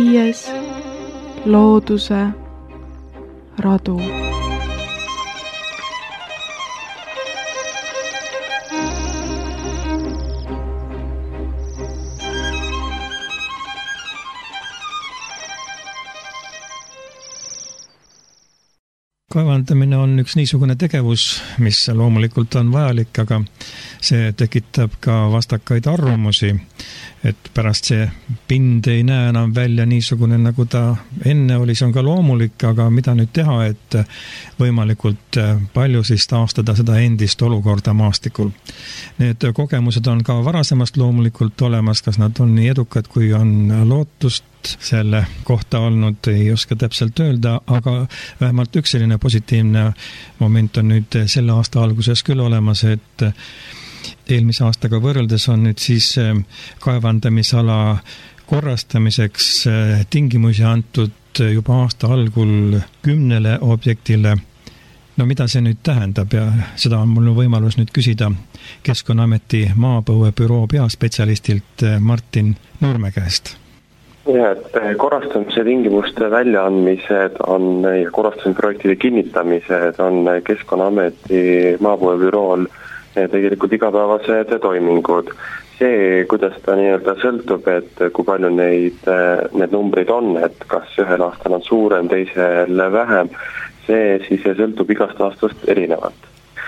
5. Looduse radu. Kaevandamine on üks niisugune tegevus, mis loomulikult on vajalik, aga see tekitab ka vastakaid arvamusi, et pärast see pind ei näe enam välja niisugune, nagu ta enne oli, see on ka loomulik, aga mida nüüd teha, et võimalikult palju siis taastada seda endist olukorda maastikul. Need kogemused on ka varasemast loomulikult olemas, kas nad on nii edukad, kui on lootust selle kohta olnud, ei oska täpselt öelda, aga vähemalt üks selline positiivne moment on nüüd selle aasta alguses küll olemas, et eelmise aastaga võrreldes on nüüd siis kaevandamisala korrastamiseks tingimusi antud juba aasta algul 10 objektile. No mida see nüüd tähendab ja seda on mul võimalus nüüd küsida Keskkonnaameti maapõuebüroo peaspetsialistilt Martin Nurme käest. Ja, et korrastamise tingimuste väljaandmised on ja korrastamisprojektide kinnitamised on Keskkonnaameti maapõuebürool tegelikult igapäevased toimingud. See, kuidas ta nii-öelda sõltub, et kui palju need numbrid on, et kas ühel aastal on suurem, teisel vähem, see siis sõltub igast aastast erinevalt.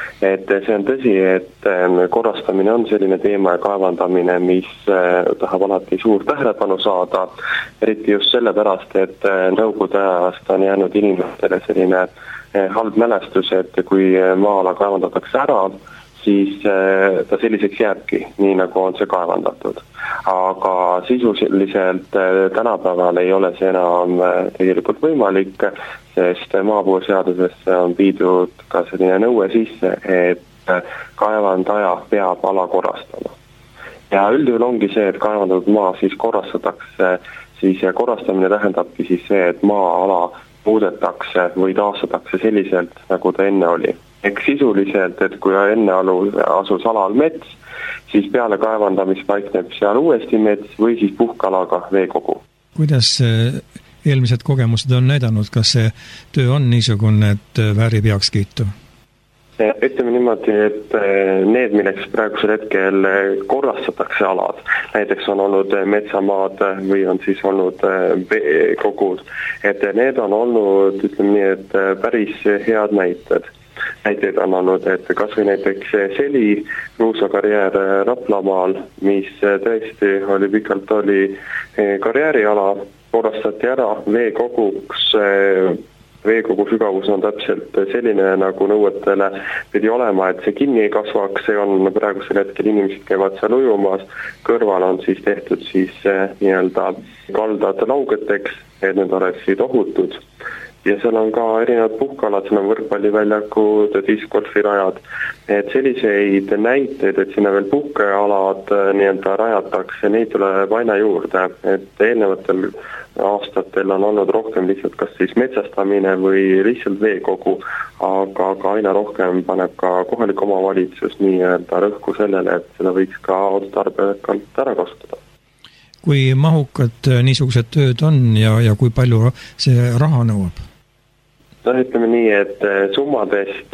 Et see on tõsi, et korrastamine on selline teema ja kaevandamine, mis tahab alati suurt tähelepanu saada, eriti just sellepärast, et nõukogude ajast on jäänud inimestele selline halb mälestus, et kui maa-ala kaevandatakse ära, siis ta selliseks jääbki, nii nagu on see kaevandatud. Aga sisuliselt tänapäeval ei ole see enam tegelikult võimalik, sest maapõueseadusesse on viidud ka selline nõue sisse, et kaevandaja peab ala korrastama. Ja üldjuhul ongi see, et kaevandatud maa siis korrastatakse, siis korrastamine tähendabki siis see, et maa-ala muudetakse või taastatakse selliselt, nagu ta enne oli. Ehk sisuliselt, et kui enne asus alal mets, siis peale kaevandamist paikneb seal uuesti mets või siis puhkalaga veekogu. Kuidas eelmised kogemused on näidanud, kas see töö on niisugune, et väärib heakskiitu? Ütleme niimoodi, et need, milleks praegusel hetkel korrastatakse alad, näiteks on olnud metsamaad või on siis olnud veekogud, et need on olnud, ütleme nii, et päris head näited. Näiteid on olnud, et kas või näiteks Seli kruusakarjäär Raplamaal, mis tõesti pikalt oli karjääriala, korrastati ära veekoguks. Veekogu sügavus on täpselt selline, nagu nõuetele pidi olema, et see kinni ei kasvaks, see on praegusel hetkel inimesed käivad seal ujumas, kõrval on siis tehtud siis nii-öelda kaldad laugeteks, et need oleksid ohutud. Ja seal on ka erinevad puhkalad, seal on võrkpalliväljakud, discgolfirajad, et selliseid näiteid, et sinna veel puhkealad nii-öelda rajatakse, neid tuleb aina juurde, et eelnevatel aastatel on olnud rohkem lihtsalt kas siis metsastamine või lihtsalt veekogu, aga aina rohkem paneb ka kohalik omavalitsus nii-öelda rõhku sellele, et seda võiks ka otstarbekalt ära kasutada. Kui mahukad niisugused tööd on ja kui palju see raha nõuab? Ütleme nii, et summadest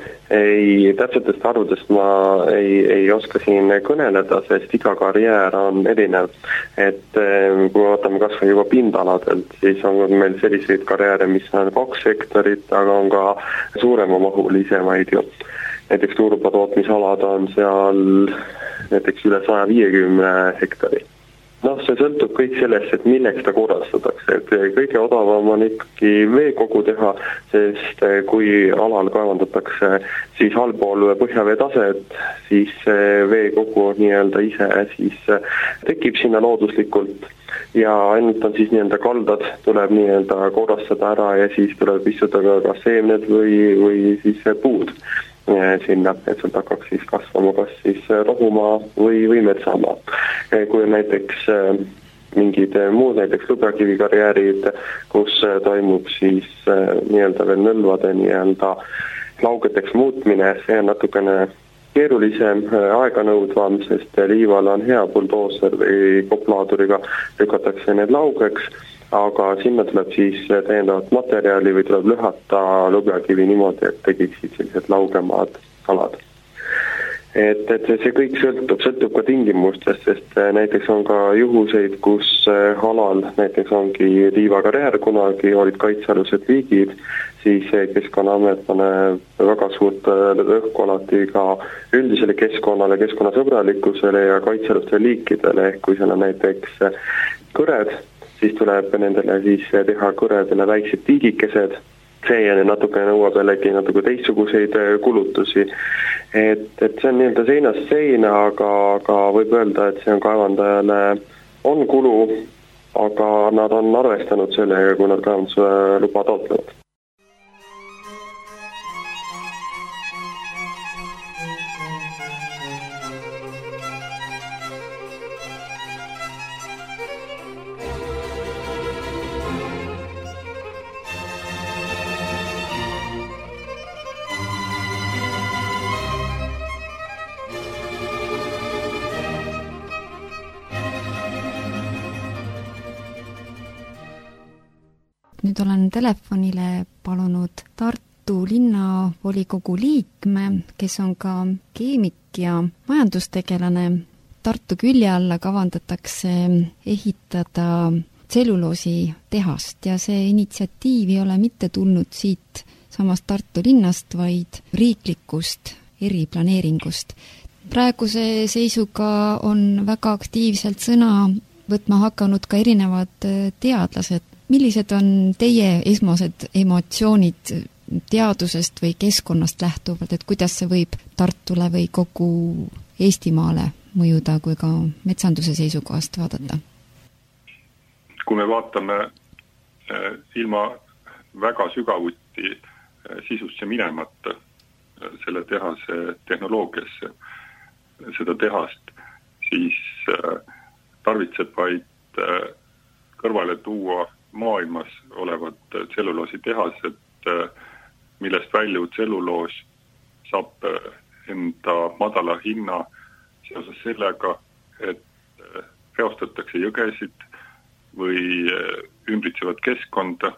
täpsetest arvudest ma ei oska siin kõneleda, sest iga karjäär on erinev. Et kui vaatame kas või juba pindaladelt, siis on meil selliseid karjääre, mis on 2 hektarit, aga on ka suurema mahulisemaid ju. Näiteks turbatootmisalad on seal näiteks üle 150 hektari. See sõltub kõik sellest, et milleks ta korrastatakse. Et kõige odavam on ikkagi veekogu teha, sest kui alal kaevandatakse siis allpool põhjavee taset, siis veekogu nii-öelda ise siis tekib sinna looduslikult ja ainult on siis nii-öelda kaldad tuleb nii-öelda korrastada ära ja siis tuleb istuda ka seemned või siis puud sinna, et sealt hakkaks siis kasvama kas siis rohumaa või metsamaa. Kui on näiteks mingid muud, näiteks lubjakivikarjäärid, kus toimub siis nii-öelda veel nõlvade nii-öelda laugeteks muutmine, see on natukene keerulisem, aeganõudvam, sest liival on hea buldooser või koplaaduriga lükatakse need laugeks, aga sinna tuleb siis täiendavat materjali või tuleb lühata lubjakivi niimoodi, et tegiksid sellised laugemad kalad. Et see kõik sõltub ka tingimustest, sest näiteks on ka juhuseid, kus alal näiteks ongi liivakarjäär, kunagi olid kaitsealused liigid, siis Keskkonnaamet paneb väga suurt rõhku alati ka üldisele keskkonnale, keskkonnasõbralikkusele ja kaitsealustele liikidele, ehk kui seal on näiteks kõred, siis tuleb nendele siis teha kõredele väiksed tiigikesed, see natukene nõuab jällegi natuke teistsuguseid kulutusi. Et see on nii-öelda seinast seina, aga võib öelda, et see on kaevandajale on kulu, aga nad on arvestanud sellega, kui nad kaevandusluba taotlevad. Nüüd olen telefonile palunud Tartu linnavolikogu liikme, kes on ka keemik ja majandustegelane. Tartu külje alla kavandatakse ehitada tselluloositehast ja see initsiatiiv ei ole mitte tulnud siit samast Tartu linnast, vaid riiklikust eriplaneeringust. Praeguse seisuga on väga aktiivselt sõna võtma hakanud ka erinevad teadlased. Millised on teie esmased emotsioonid teadusest või keskkonnast lähtuvalt, et kuidas see võib Tartule või kogu Eestimaale mõjuda, kui ka metsanduse seisukohast vaadata? Kui me vaatame ilma väga sügavuti sisusse minemata selle tehase tehnoloogiasse, seda tehast, siis tarvitseb vaid kõrvale tuua maailmas olevad tselluloositehased, millest väljuv tselluloos saab enda madala hinna seoses sellega, et reostatakse jõgesid või ümbritsevad keskkonda.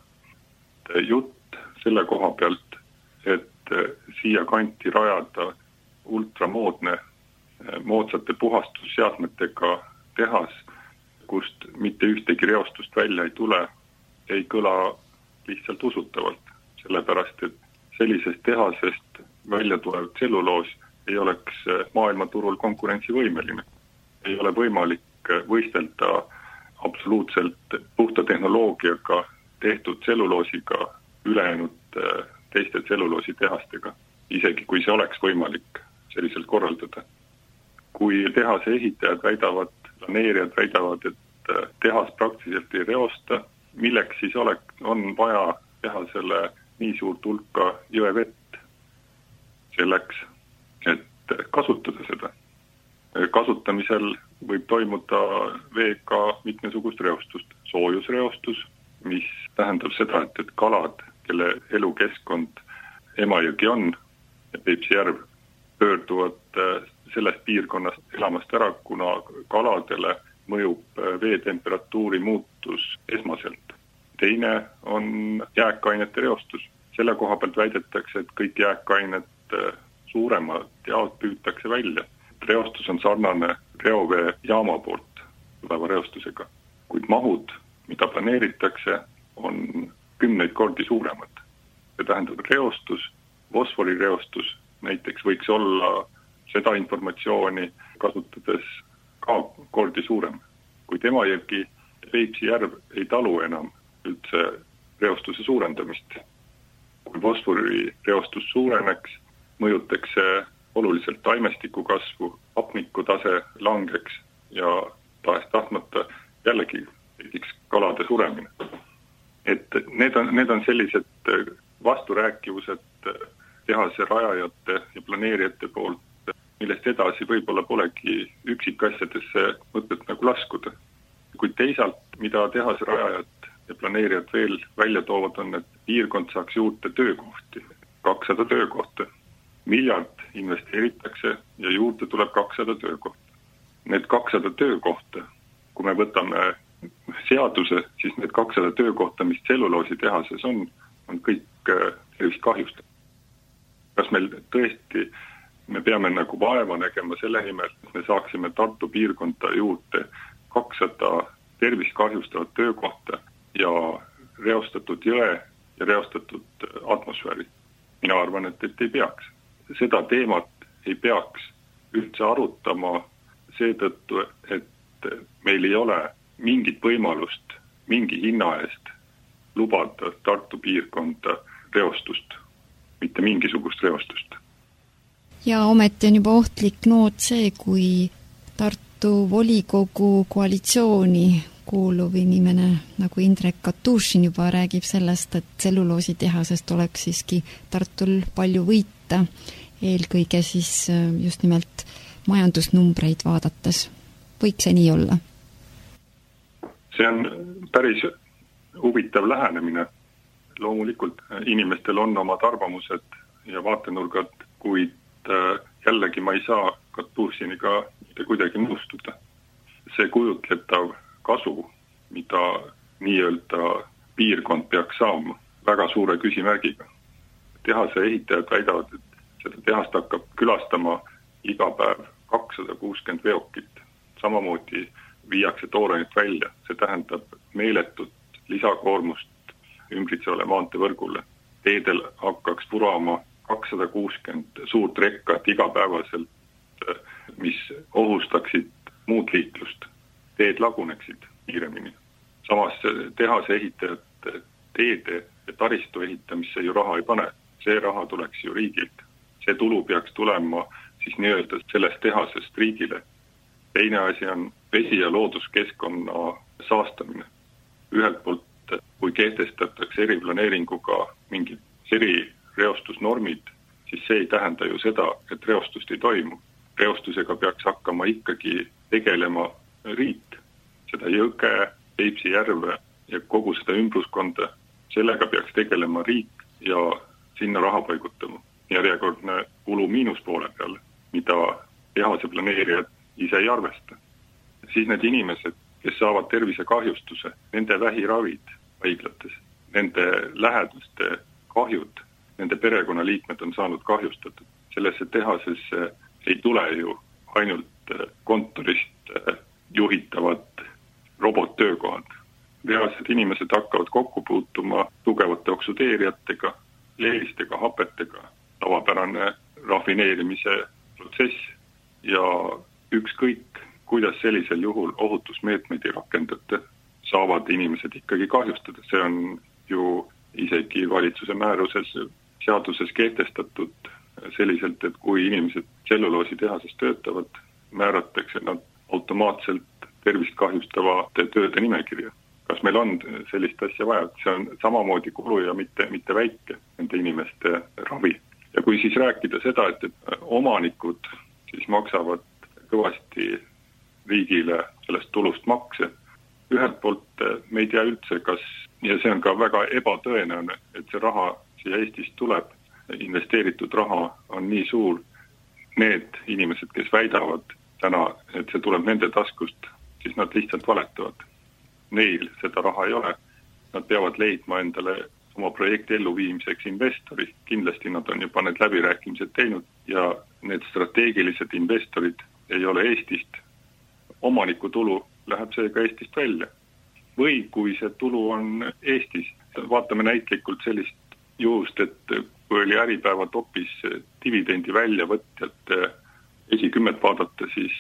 Jutt selle koha pealt, et siia kanti rajada ultramoodne, moodsate puhastusseadmetega tehas, kust mitte ühtegi reostust välja ei tule, ei kõla lihtsalt usutavalt, sellepärast et sellisest tehasest välja tulev tselluloos ei oleks maailmaturul konkurentsivõimeline. Ei ole võimalik võistelda absoluutselt puhta tehnoloogiaga tehtud tselluloosiga ülejäänud teiste tselluloositehastega, isegi kui see oleks võimalik selliselt korraldada. Kui tehase ehitajad väidavad, planeerijad väidavad, et tehas praktiliselt ei reosta, milleks siis on vaja teha selle nii suurt hulka jõevett selleks, et kasutada seda. Kasutamisel võib toimuda veega mitmesugust reostust. Soojusreostus, mis tähendab seda, et kalad, kelle elukeskkond Emajõgi on ja Peipsi järv, pöörduvad sellest piirkonnast elamast ära, kuna kaladele mõjub veetemperatuuri muutus esmaselt. Teine on jääkainete reostus. Selle koha pealt väidetakse, et kõik jääkained suuremad jaod püütakse välja. Reostus on sarnane reoveejaama poolt tuleva reostusega, kuid mahud, mida planeeritakse, on 10 kordi suuremad. See tähendab reostus, fosforireostus näiteks võiks olla seda informatsiooni kasutades ka kordi suurem. Kuid Emajõgi Peipsi järv ei talu enam üldse reostuse suurendamist. Kui fosforireostus suureneks, mõjutaks see oluliselt taimestiku kasvu, hapnikutase langeks ja tahtmata jällegi tekiks kalade suremine. Et need on sellised vasturääkivused tehase rajajate ja planeerijate poolt, millest edasi võib-olla polegi üksikasjadesse mõtet nagu laskuda. Kuid teisalt, mida tehase rajajad ja planeerijad veel välja toovad, on, et piirkond saaks juurde töökohti, 200 töökohta. Miljard investeeritakse ja juurde tuleb 200 töökohta. Need 200 töökohta, kui me võtame seaduse, siis need 200 töökohta, mis tselluloositehases on kõik tervist kahjustatud. Kas meil tõesti, me peame nagu vaeva nägema selle nimel, et me saaksime Tartu piirkonda juurde 200 tervist kahjustavat töökohta ja reostatud jõe ja reostatud atmosfääri. Mina arvan, et ei peaks. Seda teemat ei peaks üldse arutama seetõttu, et meil ei ole mingit võimalust mingi hinna eest lubada Tartu piirkonda reostust, mitte mingisugust reostust. Ja ometi on juba ohtlik noot see, kui Tartu volikogu koalitsiooni kuuluv inimene nagu Indrek Katušin juba räägib sellest, et tselluloositehasest oleks siiski Tartul palju võita, eelkõige siis just nimelt majandusnumbreid vaadates. Võiks see nii olla? See on päris huvitav lähenemine. Loomulikult inimestel on omad arvamused ja vaatenurgad, kuid jällegi ma ei saa Katušiniga mitte kuidagi nõustuda. See kujutletav kasu, mida nii-öelda piirkond peaks saama, väga suure küsimärgiga. Tehase ehitajad väidavad, et seda tehast hakkab külastama iga päev 260 veokit. Samamoodi viiakse toorenit välja. See tähendab meeletut lisakoormust ümbritsevale maanteevõrgule. Teedel hakkaks purama 260 suurt rekkat igapäevaselt, mis ohustaksid muud liiklust. Teed laguneksid kiiremini. Samas tehase ehitajad teede ja taristu ehitamisse ju raha ei pane. See raha tuleks ju riigilt. See tulu peaks tulema siis nii-öelda sellest tehasest riigile. Teine asi on vesi- ja looduskeskkonna saastamine. Ühelt poolt, kui kehtestatakse eriplaneeringuga mingid erireostusnormid, siis see ei tähenda ju seda, et reostust ei toimu. Reostusega peaks hakkama ikkagi tegelema riik. Seda jõge, Peipsi järve ja kogu seda ümbruskonda, sellega peaks tegelema riik ja sinna raha paigutama. Järjekordne kulu miinuspoole peale, mida tehase planeerijad ise ei arvesta. Siis need inimesed, kes saavad tervisekahjustuse, nende vähiravid haiglates, nende lähedaste kahjud, nende perekonnaliikmed on saanud kahjustatud. Sellesse tehasesse ei tule ju ainult kontorist juhitavad robottöökohad. Reaalsed inimesed hakkavad kokku puutuma tugevate oksudeerijatega, leelistega, hapetega, tavapärane rafineerimise protsess ja ükskõik, kuidas sellisel juhul ohutusmeetmeid ei rakendata, saavad inimesed ikkagi kahjustada. See on ju isegi valitsuse määruses seaduses kehtestatud selliselt, et kui inimesed tselluloositehases töötavad, määratakse nad automaatselt tervist kahjustavate tööde nimekirja. Kas meil on sellist asja vaja? See on samamoodi kulu ja mitte väike nende inimeste ravi. Ja kui siis rääkida seda, et omanikud siis maksavad kõvasti riigile sellest tulust makse, ühelt poolt me ei tea üldse, kas, ja see on ka väga ebatõenäoline, et see raha siia Eestist tuleb, investeeritud raha on nii suur, need inimesed, kes väidavad täna, et see tuleb nende taskust, siis nad lihtsalt valetavad. Neil seda raha ei ole, nad peavad leidma endale oma projekti elluviimiseks investori, kindlasti nad on juba need läbirääkimised teinud ja need strateegilised investorid ei ole Eestist. Omaniku tulu läheb seega Eestist välja. Või kui see tulu on Eestis, vaatame näitlikult sellist juhust, et kui oli Äripäeva topis dividendi väljavõtjate esikümmet vaadata, siis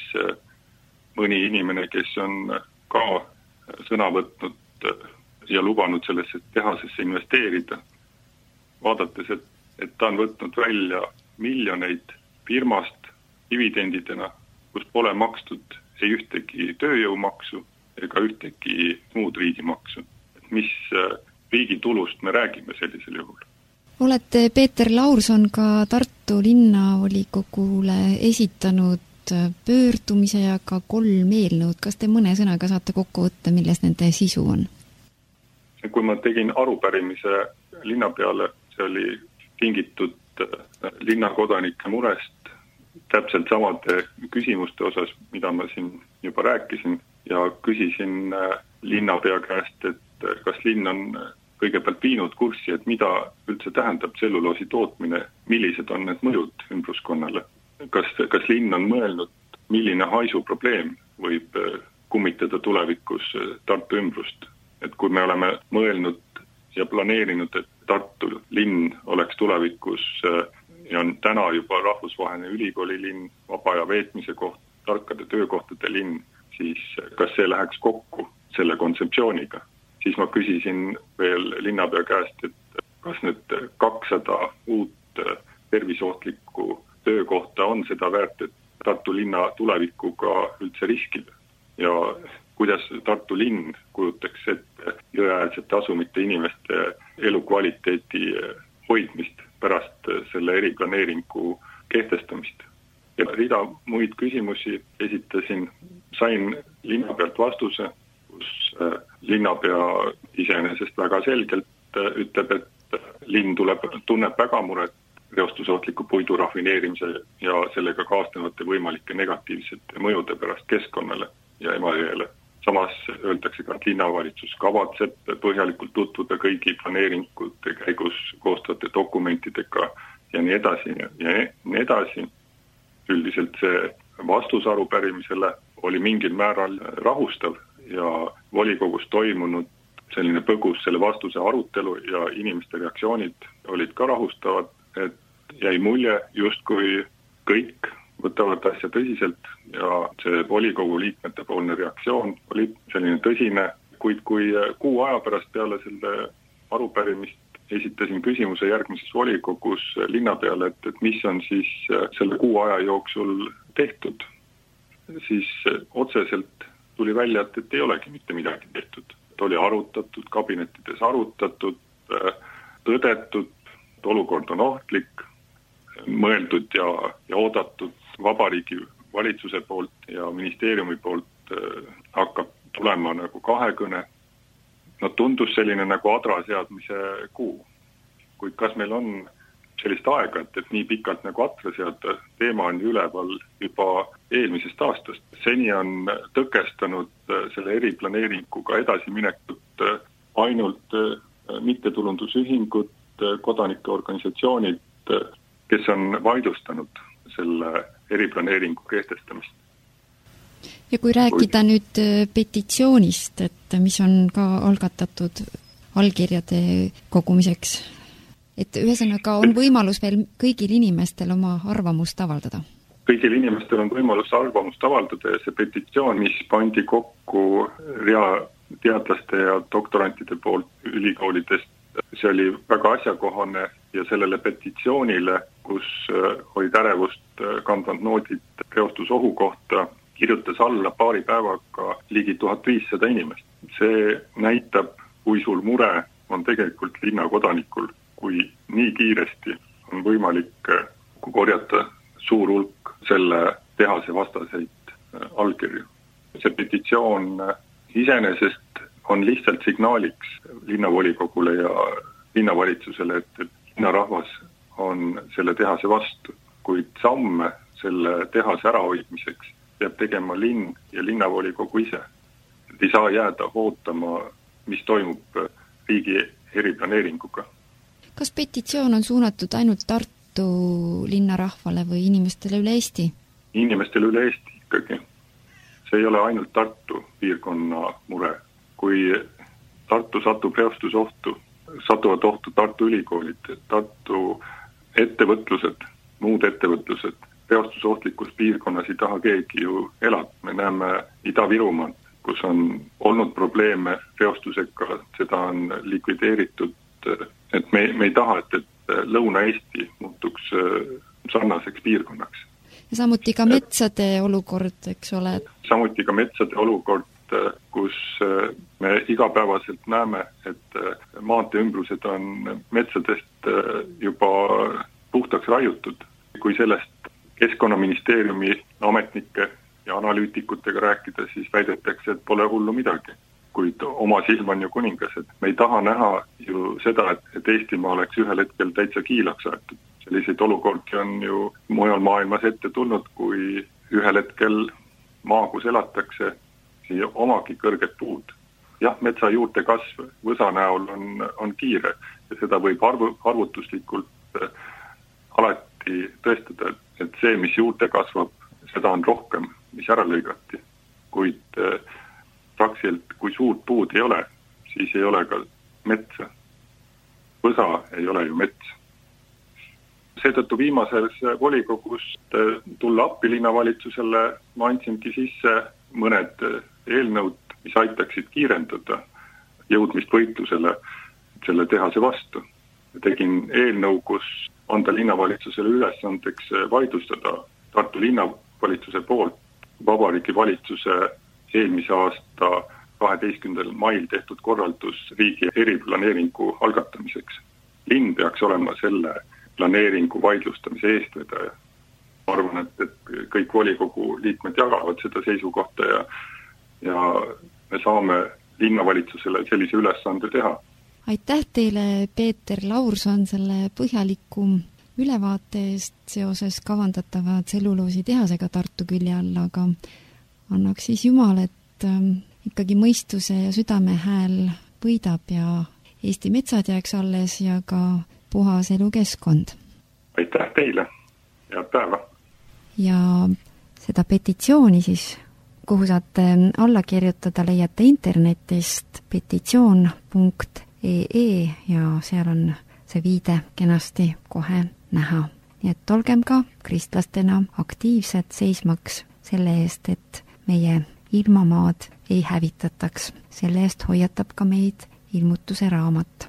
mõni inimene, kes on ka sõna võtnud ja lubanud sellesse tehasesse investeerida, vaadates, et ta on võtnud välja miljoneid firmast dividendidena, kus pole makstud ei ühtegi tööjõumaksu ega ühtegi muud riigimaksu. Mis riigi tulust me räägime sellisel juhul? Olete Peeter Laurson ka Tartu linnavolikogule esitanud pöördumise ja ka 3 eelnõud. Kas te mõne sõnaga saate kokku võtta, milles nende sisu on? Kui ma tegin arupärimise linna peale, see oli tingitud linnakodanike murest täpselt samade küsimuste osas, mida ma siin juba rääkisin ja küsisin linnapea käest, et kas linn on kõigepealt viinud kurssi, et mida üldse tähendab tselluloosi tootmine, millised on need mõjud ümbruskonnale. Kas linn on mõelnud, milline haisuprobleem võib kummitada tulevikus Tartu ümbrust. Et kui me oleme mõelnud ja planeerinud, et Tartu linn oleks tulevikus ja on täna juba rahvusvaheline ülikoolilinn, vaba aja veetmise koht, tarkade töökohtade linn, siis kas see läheks kokku selle kontseptsiooniga? Siis ma küsisin veel linnapea käest, et kas need 200 uut tervisohtlikku töökohta on seda väärt, et Tartu linna tulevikuga üldse riskida. Ja kuidas Tartu linn kujutaks ette jõeäärsete asumite inimeste elukvaliteeti hoidmist pärast selle eriplaneeringu kehtestamist. Ja rida muid küsimusi esitasin, sain linnapealt vastuse, kus linnapea iseenesest väga selgelt ütleb, et linn tunneb väga muret reostusohtliku puidu rafineerimise ja sellega kaasnevate võimalike negatiivsete mõjude pärast keskkonnale ja Emajõele. Samas öeldakse ka, et linnavalitsus kavatseb põhjalikult tutvuda kõigi planeeringute käigus koostavate dokumentidega ja nii edasi ja nii edasi. Üldiselt see vastus arupärimisele oli mingil määral rahustav ja volikogus toimunud selline põgus selle vastuse arutelu ja inimeste reaktsioonid olid ka rahustavad, et jäi mulje justkui kõik võtavad asja tõsiselt ja see volikogu liikmete poolne reaktsioon oli selline tõsine, kuid kui kuu aja pärast peale selle arupärimist esitasin küsimuse järgmises volikogus linnapeale, et mis on siis selle kuu aja jooksul tehtud, siis otseselt tuli välja, et ei olegi mitte midagi tehtud. Oli arutatud, kabinettides arutatud, tõdetud, et olukord on ohtlik, mõeldud ja oodatud vabariigi valitsuse poolt ja ministeeriumi poolt hakkab tulema nagu kahekõne. No tundus selline nagu adra seadmise kuu. Kuid kas meil on sellist aega, et nii pikalt nagu adra seada, teema on üleval juba eelmisest aastast. Seni on tõkestanud selle eriplaneeringuga edasiminekut ainult mittetulundusühingud, kodanike organisatsioonid, kes on vaidlustanud selle eriplaneeringu kehtestamist. Ja kui rääkida nüüd petitsioonist, et mis on ka algatatud allkirjade kogumiseks, et ühesõnaga on võimalus veel kõigil inimestel oma arvamust avaldada? Kõigil inimestel on võimalus arvamust avaldada ja see petitsioon, mis pandi kokku rea teadlaste ja doktorantide poolt ülikoolidest, see oli väga asjakohane ja sellele petitsioonile, kus olid ärevust kandvad noodid reostusohu kohta, kirjutas alla paari päevaga ligi 1500 inimest. See näitab, kui sul mure on tegelikult linnakodanikul, kui nii kiiresti on võimalik korjata suur hulk selle tehase vastaseid allkirju. See petitsioon iseenesest on lihtsalt signaaliks linnavolikogule ja linnavalitsusele, et linnarahvas on selle tehase vastu, kuid samme selle tehase ärahoidmiseks peab tegema linn ja linnavolikogu ise. Ei saa jääda ootama, mis toimub riigi eriplaneeringuga. Kas petitsioon on suunatud ainult Tartu linnarahvale või inimestele üle Eesti? Inimestele üle Eesti ikkagi. See ei ole ainult Tartu piirkonna mure. Kui Tartu satub reostusohtu, satuvad ohtu Tartu ülikoolid, Tartu ettevõtlused, muud ettevõtlused, reostusohtlikus piirkonnas ei taha keegi ju elada. Me näeme Ida-Virumaal, kus on olnud probleeme reostusega, seda on likvideeritud, et me ei taha, et Lõuna-Eesti muutuks sarnaseks piirkonnaks. Ja samuti ka metsade olukord, eks ole? Samuti ka metsade olukord, kus me igapäevaselt näeme, et maantee ümbrused on metsadest juba puhtaks raiutud. Kui sellest Keskkonnaministeeriumi ametnike ja analüütikutega rääkida, siis väidetakse, et pole hullu midagi. Kuid oma silm on ju kuningas, et me ei taha näha ju seda, et Eestimaa oleks ühel hetkel täitsa kiilaks aetud. Selliseid olukordi on ju mujal maailmas ette tulnud, kui ühel hetkel maa, kus elatakse, siia omagi kõrged puud jah, metsa juurte kasv võsa näol on kiire ja seda võib arvutuslikult alati tõestada, et see, mis juurte kasvab, seda on rohkem, mis ära lõigati. Kuid praktiliselt, kui suurt puud ei ole, siis ei ole ka metsa. Võsa ei ole ju mets. Seetõttu viimases volikogus tulla appi linnavalitsusele ma andsingi sisse mõned eelnõud, mis aitaksid kiirendada jõudmist võitlusele selle tehase vastu. Tegin eelnõu, kus anda linnavalitsusele ülesandeks vaidlustada Tartu linnavalitsuse poolt Vabariigi valitsuse eelmise aasta 12. mail tehtud korraldus riigi eriplaneeringu algatamiseks. Linn peaks olema selle planeeringu vaidlustamise eestvedaja. Ma arvan, et kõik volikogu liikmed jagavad seda seisukohta ja me saame linnavalitsusele sellise ülesande teha. Aitäh teile, Peeter Laurson, selle põhjaliku ülevaate eest seoses kavandatava tselluloositehasega Tartu külje all, aga annaks siis Jumal, et ikkagi mõistuse ja südame hääl võidab ja Eesti metsad jääks alles ja ka puhas elukeskkond. Aitäh teile, head päeva! Ja seda petitsiooni siis, kuhu saate alla kirjutada, leiate internetist petitsioon.ee ja seal on see viide kenasti kohe näha. Nii et olgem ka kristlastena aktiivsed seismaks selle eest, et meie ilmamaad ei hävitataks. Selle eest hoiatab ka meid ilmutuse raamat.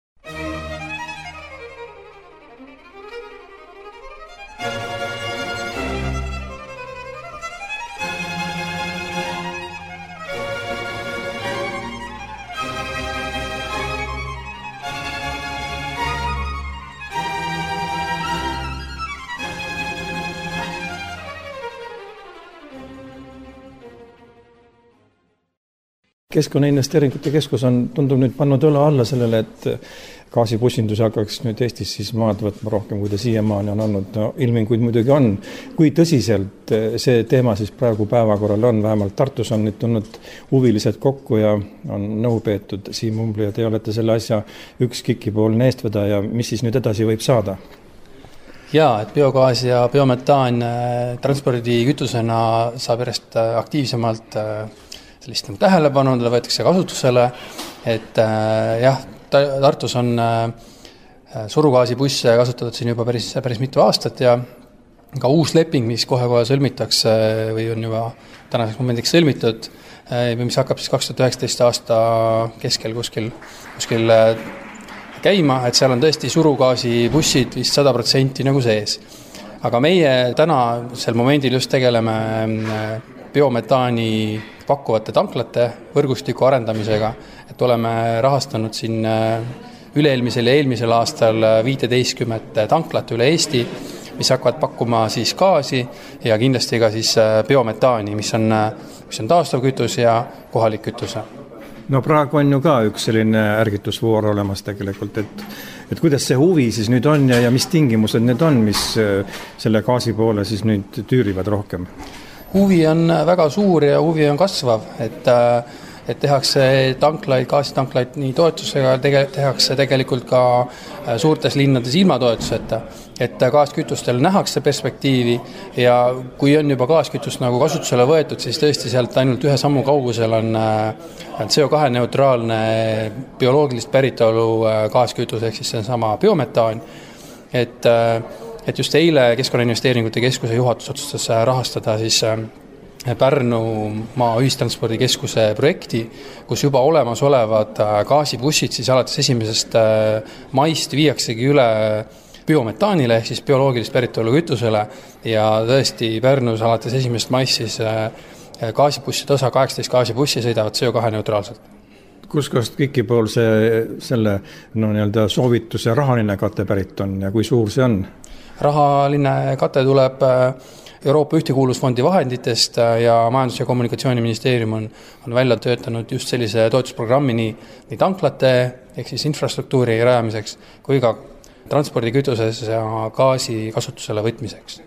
Keskkonnainvesteeringute keskus tundub nüüd pannud õla alla sellele, et gaasibussindus hakkaks nüüd Eestis siis maad võtma rohkem, kui ta siiamaani on olnud. No, ilminguid muidugi on. Kui tõsiselt see teema siis praegu päevakorral on, vähemalt Tartus on nüüd tulnud huvilised kokku ja on nõu peetud. Siim Umbli ja te olete selle asja üks KIK-i-poolne eestvedaja. Mis siis nüüd edasi võib saada? Jaa, et biogaas ja biometaan transpordikütusena saab järjest aktiivsemalt sellist tähelepanu, talle võetakse kasutusele, et Tartus on surugaasibusse kasutatud siin juba päris mitu aastat ja ka uus leping, mis kohe sõlmitakse või on juba tänaseks momendiks sõlmitud, mis hakkab siis 2019 aasta keskel kuskil käima, et seal on tõesti surugaasibussid vist 100% nagu sees. Aga meie täna sel momendil just tegeleme biometaani pakkuvate tanklate võrgustiku arendamisega, et oleme rahastanud siin üle-eelmisel ja eelmisel aastal 15 tanklat üle Eesti, mis hakkavad pakkuma siis gaasi ja kindlasti ka siis biometaani, mis on taastuv kütus ja kohalik kütuse. No praegu on ju ka üks selline ärgitusvoor olemas tegelikult, et kuidas see huvi siis nüüd on ja mis tingimused need on, mis selle gaasi poole siis nüüd tüürivad rohkem? Huvi on väga suur ja huvi on kasvav, et tehakse tanklaid, gaasitanklaid nii toetusega, tehakse tegelikult ka suurtes linnades ilma toetuseta, et gaaskütustel nähakse perspektiivi ja kui on juba gaaskütust nagu kasutusele võetud, siis tõesti sealt ainult ühe sammu kaugusel on CO2 neutraalne bioloogilist päritolu gaaskütus, ehk siis see on sama biometaan, et just eile Keskkonnainvesteeringute Keskuse juhatus otsustas rahastada siis Pärnumaa ühistranspordikeskuse projekti, kus juba olemasolevad gaasibussid siis alates 1. maist viiaksegi üle biometaanile ehk siis bioloogilist päritolu kütusele ja tõesti Pärnus alates 1. maist siis gaasibusside osa 18 gaasibussi sõidavad CO2 neutraalselt. Kuskohast KIK-i pool selle soovituse rahaline kate pärit on ja kui suur see on? Rahaline kate tuleb Euroopa Ühtekuuluvusfondi vahenditest ja Majandus- ja Kommunikatsiooniministeerium on välja töötanud just sellise toetusprogrammi nii tanklate ehk siis infrastruktuuri rajamiseks kui ka transpordikütuses ja gaasi kasutusele võtmiseks.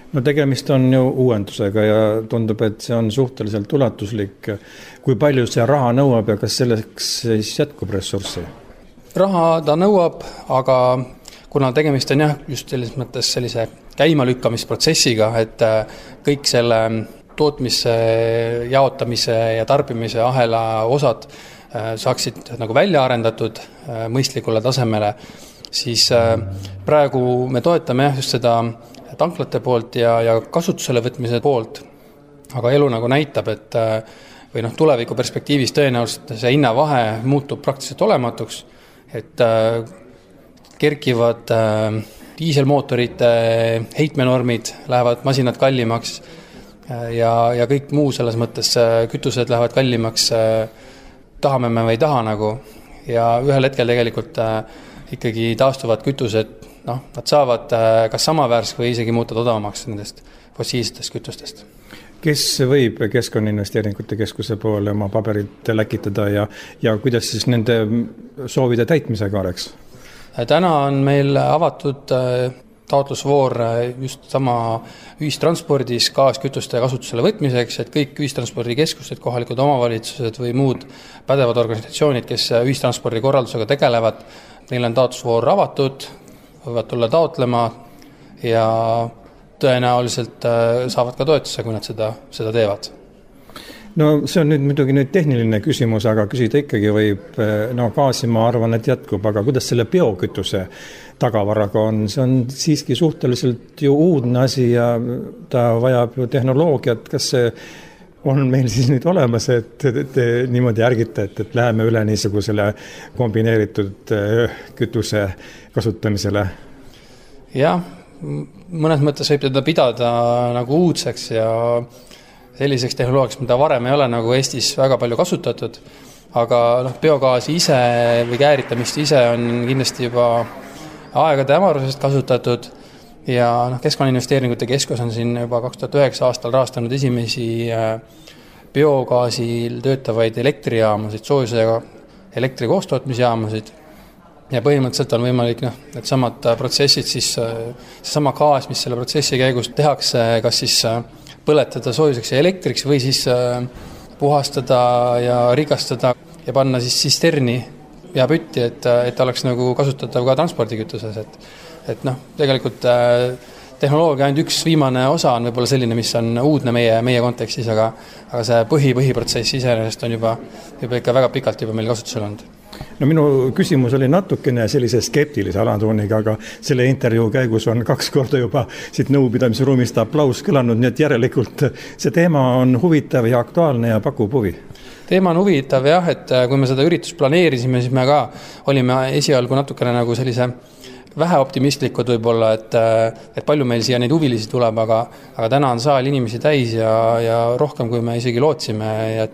No tegemist on ju uuendusega ja tundub, et see on suhteliselt ulatuslik. Kui palju see raha nõuab ja kas selleks siis jätkub ressurssi? Raha ta nõuab, aga kuna tegemist on just selles mõttes sellise käimalükkamisprotsessiga, et kõik selle tootmise, jaotamise ja tarbimise ahela osad saaksid nagu välja arendatud mõistlikule tasemele, siis praegu me toetame just seda tanklate poolt ja kasutusele võtmise poolt, aga elu nagu näitab, et või tuleviku perspektiivis tõenäoliselt see hinnavahe muutub praktiliselt olematuks, et kerkivad diiselmootorite heitmenormid, lähevad masinad kallimaks ja kõik muu selles mõttes kütused lähevad kallimaks, tahame me või ei taha nagu, ja ühel hetkel tegelikult ikkagi taastuvad kütused, nad saavad kas samaväärsk või isegi muuta odavamaks nendest fossiilsetest kütustest. Kes võib Keskkonnainvesteeringute Keskuse poole oma paberit läkitada ja kuidas siis nende soovide täitmisega oleks? Täna on meil avatud taotlusvoor just sama ühistranspordis gaaskütuste kasutusele võtmiseks, et kõik ühistranspordikeskused, kohalikud omavalitsused või muud pädevad organisatsioonid, kes ühistranspordi korraldusega tegelevad, neil on taotlusvoor avatud, võivad tulla taotlema ja tõenäoliselt saavad ka toetuse, kui nad seda teevad. No see on muidugi tehniline küsimus, aga küsida ikkagi võib, gaasi ma arvan, et jätkub, aga kuidas selle biokütuse tagavaraga on? See on siiski suhteliselt ju uudne asi ja ta vajab ju tehnoloogiat. Kas see on meil siis nüüd olemas, et te niimoodi ärgite, et läheme üle niisugusele kombineeritud kütuse kasutamisele? Jah, mõnes mõttes võib teda pidada nagu uudseks ja selliseks tehnoloogiaks, mida varem ei ole nagu Eestis väga palju kasutatud, aga biogaasi ise või kääritamist ise on kindlasti juba aegade hämarusest kasutatud ja Keskkonnainvesteeringute Keskus on siin juba 2009 aastal rahastanud esimesi biogaasil töötavaid elektrijaamasid, soojusega elektri koostootmisjaamasid ja põhimõtteliselt on võimalik need samad protsessid, siis seesama gaas, mis selle protsessi käigus tehakse, kas siis põletada soojuseks ja elektriks või siis puhastada ja rikastada ja panna siis sisterni ja pütti, et oleks nagu kasutatav ka transpordikütuses, et tegelikult tehnoloogia ainult üks viimane osa on võib-olla selline, mis on uudne meie kontekstis, aga see põhiprotsess iseenesest on juba ikka väga pikalt juba meil kasutusel olnud. No minu küsimus oli natukene sellise skeptilise alatooniga, aga selle intervjuu käigus on 2 korda juba siit nõupidamise ruumist aplaus kõlanud, nii et järelikult see teema on huvitav ja aktuaalne ja pakub huvi. Teema on huvitav jah, et kui me seda üritust planeerisime, siis me ka olime esialgu natukene nagu sellise vähe optimistlikud võib-olla, et palju meil siia neid huvilisi tuleb, aga täna on saal inimesi täis ja rohkem, kui me isegi lootsime,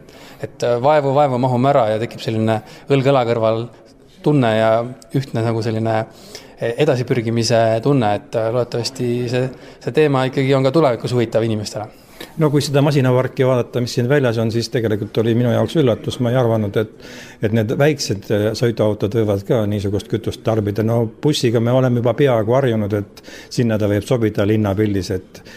et vaevu mahume ära ja tekib selline õlg-õla kõrval tunne ja ühtne nagu selline edasipürgimise tunne, et loodetavasti see teema ikkagi on ka tulevikus huvitav inimestele. No kui seda masinavarki vaadata, mis siin väljas on, siis tegelikult oli minu jaoks üllatus. Ma ei arvanud, et need väiksed sõiduautod võivad ka niisugust kütust tarbida. No bussiga me oleme juba peaaegu harjunud, et sinna ta võib sobida linnapildis,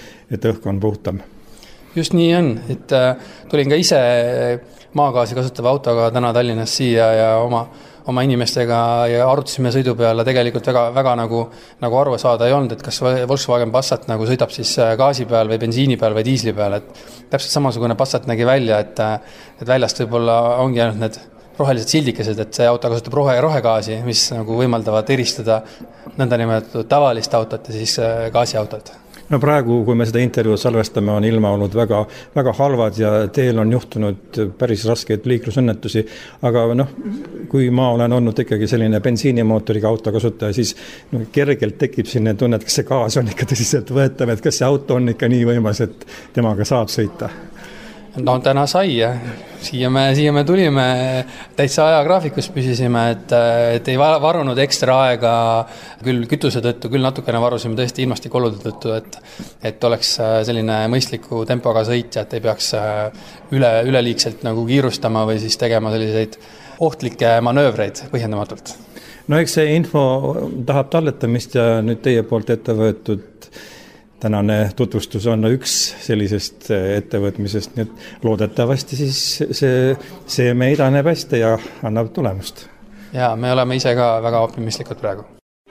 et õhk on puhtam. Just nii on, et tulin ka ise maagaasi kasutava autoga täna Tallinnas siia ja oma inimestega ja arutasime sõidu peale, tegelikult väga nagu aru saada ei olnud, et kas Volkswagen Passat nagu sõidab siis gaasi peal või bensiini peal või diisli peal, et täpselt samasugune Passat nägi välja, et väljast võib-olla ongi ainult need rohelised sildikesed, et see auto kasutab rohegaasi, mis nagu võimaldavad eristada nõndanimetatud tavalist autot ja siis gaasiautot. No praegu, kui me seda intervjuud salvestame, on ilma olnud väga, väga halvad ja teel on juhtunud päris raskeid liiklusõnnetusi, aga kui ma olen olnud ikkagi selline bensiinimootoriga auto kasutaja, siis kergelt tekib sinne tunne, et kas see gaas on ikka tõsiselt võetav, et kas see auto on ikka nii võimas, et temaga saab sõita. No täna sai ja siia me tulime, täitsa ajagraafikus püsisime, et ei varunud ekstra aega küll kütuse tõttu, küll natukene varusime tõesti ilmastikolude tõttu, et oleks selline mõistliku tempoga sõitja, et ei peaks üleliigselt nagu kiirustama või siis tegema selliseid ohtlikke manöövreid põhjendamatult. No eks see info tahab talletamist ja nüüd teie poolt ette võetud tänane tutvustus on üks sellisest ettevõtmisest, nii et loodetavasti siis see me idaneb hästi ja annab tulemust. Ja me oleme ise ka väga optimistlikud praegu.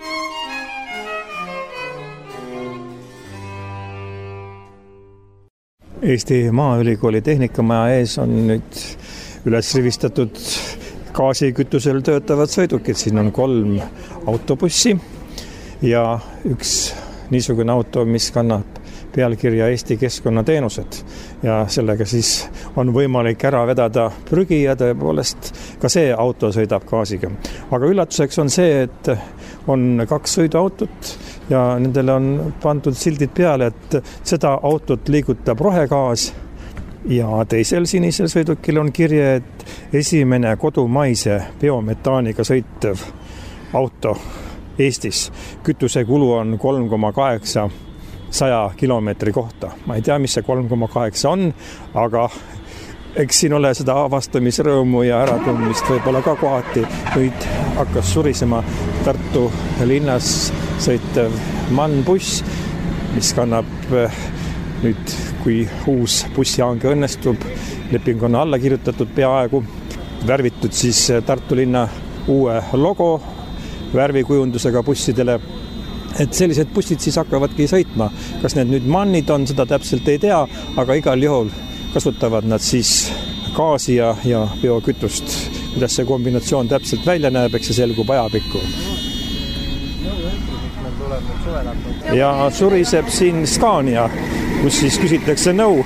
Eesti Maaülikooli Tehnikamaja ees on nüüd üles rivistatud gaasikütusel töötavad sõidukid. Siin on 3 autobussi ja üks niisugune auto, mis kannab pealkirja Eesti Keskkonnateenused ja sellega siis on võimalik ära vedada prügi ja tõepoolest ka see auto sõidab gaasiga. Aga üllatuseks on see, et on 2 sõiduautot ja nendele on pandud sildid peale, et seda autot liigutab rohegaas ja teisel sinisel sõidukil on kirje, et esimene kodumaise biometaaniga sõitev auto Eestis. Kütusekulu on 3,8 100 kilomeetri kohta. Ma ei tea, mis see 3,8 on, aga eks siin ole seda avastamisrõõmu ja äratundmist võib-olla ka kohati. Nüüd hakkas surisema Tartu linnas sõitev MAN-buss, mis kannab nüüd, kui uus bussihange õnnestub, leping on alla kirjutatud peaaegu, värvitud siis Tartu linna uue logo värvikujundusega bussidele. Et sellised bussid siis hakkavadki sõitma. Kas need nüüd MAN-id on, seda täpselt ei tea, aga igal juhul kasutavad nad siis gaasi ja biokütust. Kuidas see kombinatsioon täpselt välja näeb, eks see selgub ajapikku. Ja suriseb siin Scania, kus siis küsitakse nõu.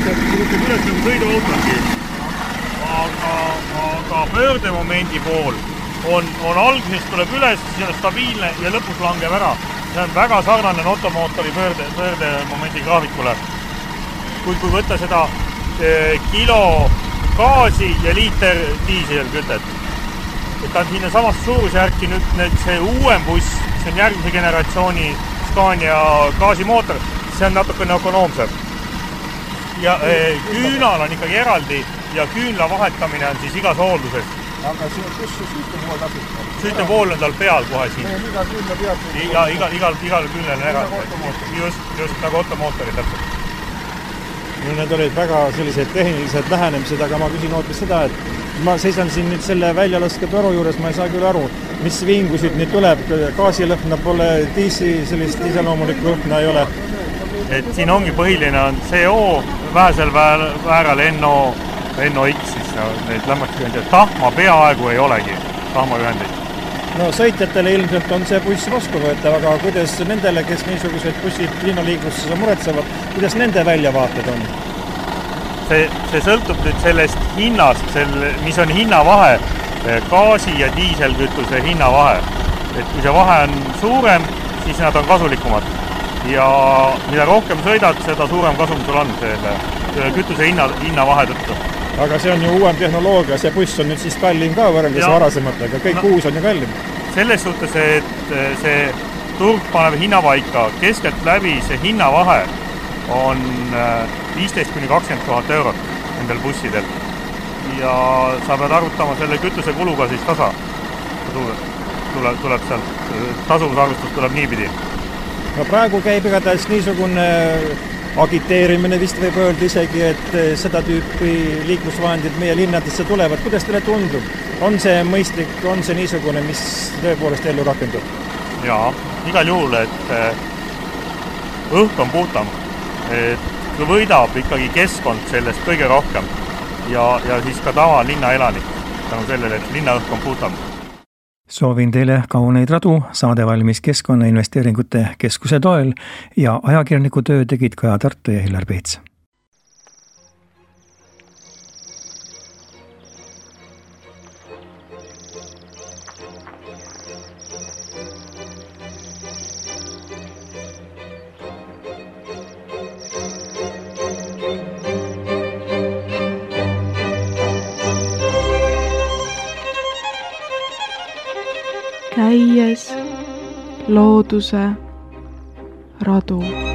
Aga pöördemomendi pool on algsest tuleb üles, see on stabiilne ja lõpus langeb ära. See on väga sarnane notomootori pöördemomendi graafikule. Kui võtta seda kilo gaasi ja liiter diiselkütet. Et on siin samast suurusjärki nüüd see uuem buss, see on järgmise generatsiooni Scania gaasimootor, see on natukene ökonoomsem. Ja küünal on ikkagi eraldi ja küünla vahetamine on siis igas hoolduses. Aga see kus süütepool tasub? Süütepool on tal peal kohe siin. Igal küünla peal? Igal küünlal on eraldi. Just nagu automootori täpselt. Need olid väga sellised tehnilised lähenemised, aga ma küsin hoopis seda, et ma seisan siin nüüd selle väljalasketoru juures, ma ei saa küll aru, mis vingusid nüüd tuleb, gaasilõhna pole, sellist iseloomulikku lõhna ei ole. Et siin ongi põhiline on CO, vähesel vääral NOx, siis neid lämmatisühendeid. Tahma peaaegu ei olegi, tahmaühendeid. No sõitjatele ilmselt on see buss vastuvõetav, aga kuidas nendele, kes niisugused bussid linnaliikluses muretsevad, kuidas nende väljavaated on? See sõltub nüüd sellest hinnast, mis on hinnavahe, gaasi ja diiselkütuse hinnavahe. Et kui see vahe on suurem, siis nad on kasulikumad. Ja mida rohkem sõidad, seda suurem kasum sul on selle kütuse hinnavahe tõttu. Aga see on ju uuem tehnoloogia, see buss on nüüd siis kallim ka võrreldes varasematega, kõik uus on ju kallim. Selles suhtes, et see turg paneb hinnapaika, keskelt läbi see hinnavahe on 15–20 000 eurot nendel bussidel. Ja sa pead arvutama selle kütuse kuluga siis tasa. Tuleb sealt, tasuvusarvustus tuleb niipidi. No praegu käib igatahes niisugune agiteerimine vist võib öelda isegi, et seda tüüpi liiklusvahendid meie linnadesse tulevad. Kuidas teile tundub? On see mõistlik, on see niisugune, mis tõepoolest ellu rakendub? Jaa, igal juhul, et õhk on puhtam. Et võidab ikkagi keskkond sellest kõige rohkem ja siis ka tava linnaelanik tänu sellele, et linnaõhk on puhtam. Soovin teile kauneid radu, saade valmis Keskkonnainvesteeringute Keskuse toel ja ajakirjaniku töö tegid Kaja Tartu ja Hillar Peets. Käies looduse radu.